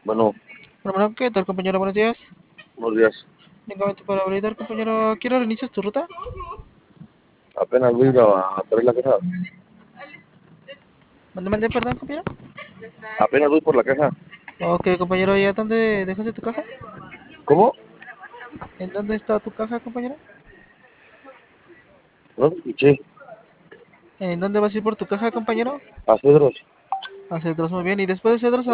Bueno, Bueno, ¿qué tal, compañero? Buenos días. buenos días. Únicamente para validar, compañero, ¿quiero reiniciar tu ruta? Apenas voy a ir a traer la caja. Mande, perdón, compañero. Apenas voy por la caja. Ok, compañero, ¿y a dónde dejaste tu caja? ¿Cómo? ¿En dónde está tu caja, compañero? No te escuché. ¿En dónde vas a ir por tu caja, compañero? A Cedros. A Cedros, muy bien. ¿Y después de Cedros,